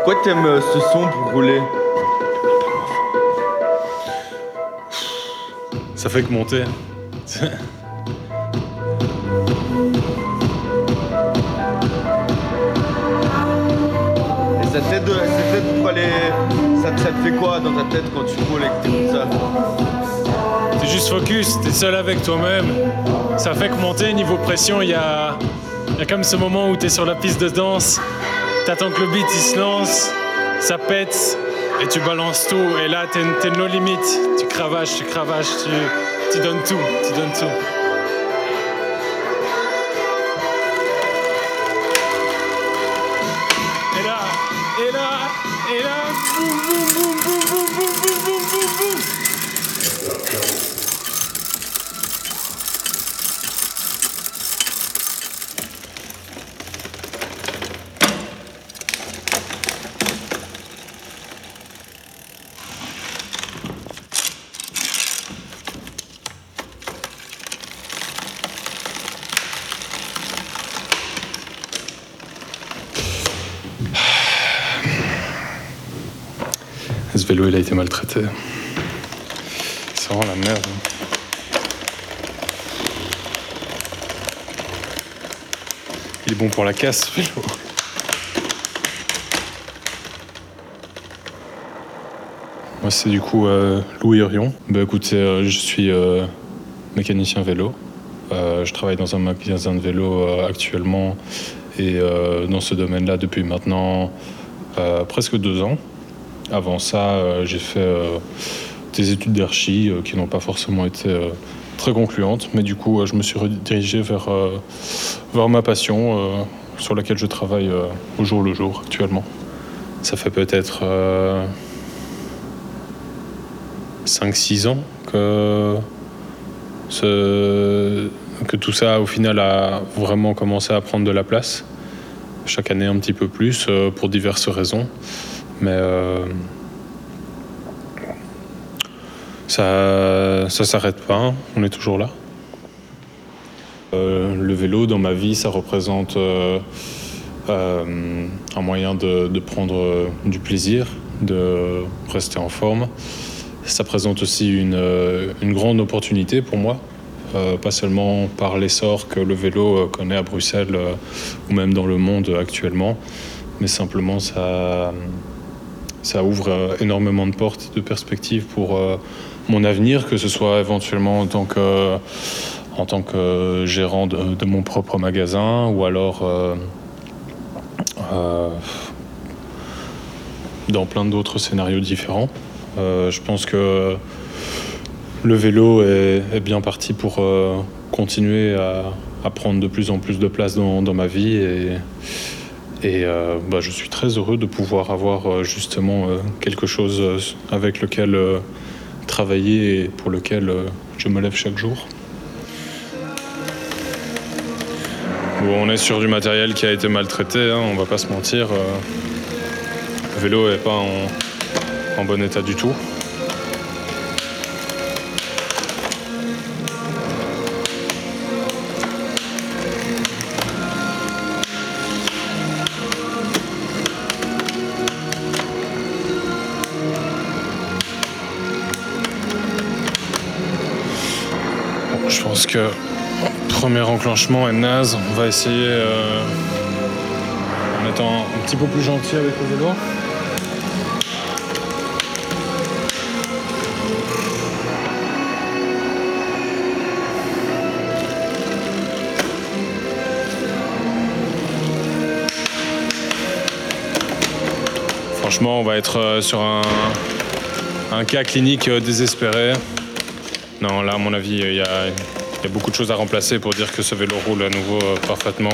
Pourquoi t'aimes ce son pour rouler? Ça fait que monter. Et ça t'aide pour aller... Ça te fait quoi dans ta tête quand tu roules et que t'écoutes ça? T'es juste focus, t'es seul avec toi-même. Ça fait que monter, niveau pression, il y a comme ce moment où t'es sur la piste de danse, t'attends que le beat il se lance, ça pète et tu balances tout. Et là, t'es no limite. Tu cravaches, tu donnes tout, tu donnes tout. Et là, boum, boum, boum, boum, boum, boum, boum, boum, boum, boum. Ce vélo, il a été maltraité. C'est vraiment la merde. Il est bon pour la casse, ce vélo. Moi, c'est du coup Louis Hurion. Écoutez, je suis mécanicien vélo. Je travaille dans un magasin de vélo actuellement et dans ce domaine-là depuis maintenant presque 2 ans. Avant ça, j'ai fait des études d'archi qui n'ont pas forcément été très concluantes, mais du coup, je me suis redirigé vers ma passion sur laquelle je travaille au jour le jour actuellement. Ça fait peut-être 5-6 ans que tout ça, au final, a vraiment commencé à prendre de la place. Chaque année, un petit peu plus, pour diverses raisons. Mais ça s'arrête pas, hein. On est toujours là. Le vélo, dans ma vie, ça représente un moyen de prendre du plaisir, de rester en forme. Ça présente aussi une grande opportunité pour moi, pas seulement par l'essor que le vélo connaît à Bruxelles ou même dans le monde actuellement, mais simplement ça ouvre énormément de portes, de perspectives pour mon avenir, que ce soit éventuellement en tant que gérant de mon propre magasin ou alors dans plein d'autres scénarios différents. Je pense que le vélo est bien parti pour continuer à prendre de plus en plus de place dans ma vie et je suis très heureux de pouvoir avoir justement quelque chose avec lequel travailler et pour lequel je me lève chaque jour. Bon, on est sur du matériel qui a été maltraité, hein, on va pas se mentir. Le vélo n'est pas en bon état du tout. Je pense que le premier enclenchement est naze. On va essayer en étant un petit peu plus gentil avec le vélo. Franchement, on va être sur un cas clinique désespéré. Non, là, à mon avis, il y a beaucoup de choses à remplacer pour dire que ce vélo roule à nouveau parfaitement.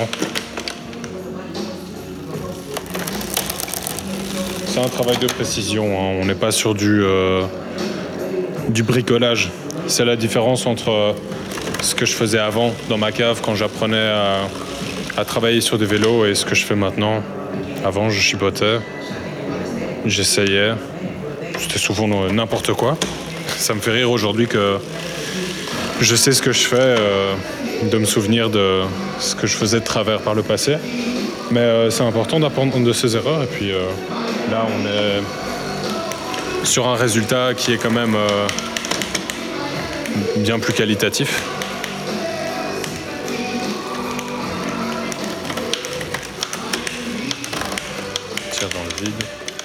C'est un travail de précision, hein. On n'est pas sur du bricolage. C'est la différence entre ce que je faisais avant dans ma cave quand j'apprenais à travailler sur des vélos et ce que je fais maintenant. Avant, je chipotais, j'essayais, c'était souvent n'importe quoi. Ça me fait rire aujourd'hui que je sais ce que je fais, de me souvenir de ce que je faisais de travers par le passé. Mais c'est important d'apprendre de ses erreurs. Et puis là, on est sur un résultat qui est quand même bien plus qualitatif. Tire dans le vide.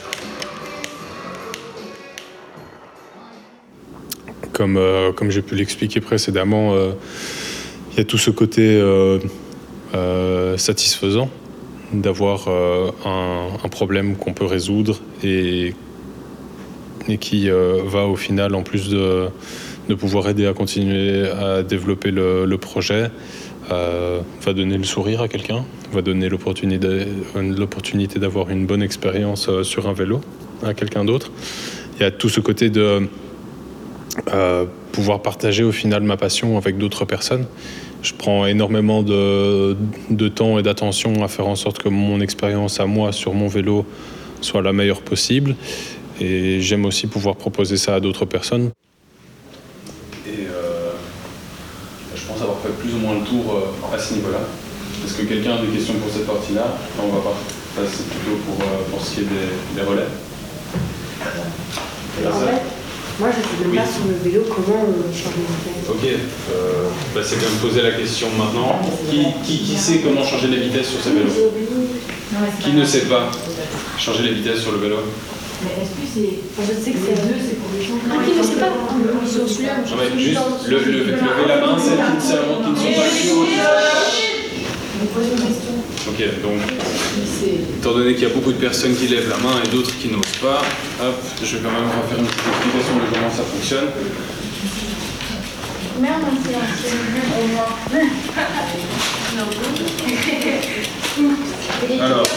Comme j'ai pu l'expliquer précédemment, il y a tout ce côté satisfaisant d'avoir un problème qu'on peut résoudre et qui va au final, en plus de pouvoir aider à continuer à développer le projet, va donner le sourire à quelqu'un, va donner l'opportunité d'avoir une bonne expérience sur un vélo à quelqu'un d'autre. Il y a tout ce côté de pouvoir partager au final ma passion avec d'autres personnes. Je prends énormément de temps et d'attention à faire en sorte que mon expérience à moi sur mon vélo soit la meilleure possible. Et j'aime aussi pouvoir proposer ça à d'autres personnes. Et je pense avoir fait plus ou moins le tour à ce niveau-là. Est-ce que quelqu'un a des questions pour cette partie-là? On va passer plutôt pour ce qui est des relais. Moi, je ne sais même pas sur le vélo comment on change les vitesses. Ok, c'est bien de poser la question maintenant. Qui sait comment changer les vitesses sur ce vélo? Qui ne sait pas changer les vitesses sur le vélo? Mais est-ce que c'est... je sais que c'est deux, c'est pour les gens. Ah, qui ne sait pas. Sur celui-là, juste lever la main, celles qui ne sont pas sûres. Ok, donc, étant donné qu'il y a beaucoup de personnes qui lèvent la main et d'autres qui n'osent pas, hop, je vais quand même faire une petite explication de comment ça fonctionne. Merde, Alors,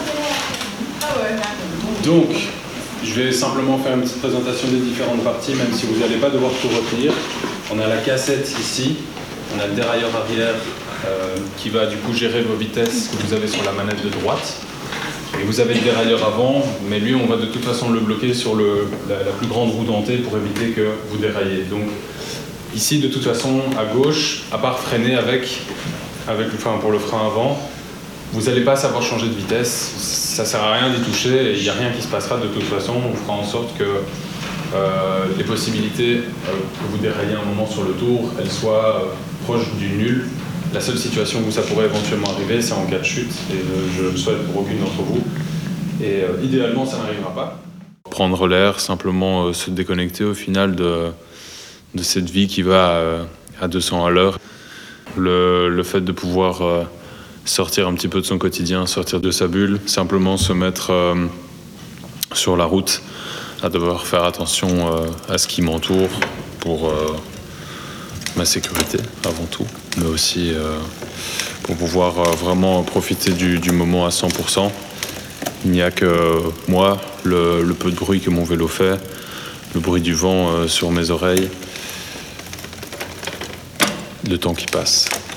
donc, je vais simplement faire une petite présentation des différentes parties, même si vous n'allez pas devoir tout retenir. On a la cassette ici, on a le dérailleur arrière qui va du coup gérer vos vitesses que vous avez sur la manette de droite. Et vous avez le dérailleur avant, mais lui on va de toute façon le bloquer sur la plus grande roue dentée pour éviter que vous déraillez. Donc ici de toute façon à gauche, à part freiner pour le frein avant, vous n'allez pas savoir changer de vitesse, ça ne sert à rien d'y toucher et il n'y a rien qui se passera de toute façon. On fera en sorte que les possibilités que vous déraillez un moment sur le tour, elles soient proches du nul. La seule situation où ça pourrait éventuellement arriver, c'est en cas de chute, et je le souhaite pour aucune d'entre vous. Et idéalement, ça n'arrivera pas. Prendre l'air, simplement se déconnecter au final de cette vie qui va à 200 à l'heure. Le fait de pouvoir sortir un petit peu de son quotidien, sortir de sa bulle, simplement se mettre sur la route, à devoir faire attention à ce qui m'entoure pour ma sécurité avant tout, mais aussi pour pouvoir vraiment profiter du moment à 100%. Il n'y a que moi, le peu de bruit que mon vélo fait, le bruit du vent sur mes oreilles, le temps qui passe.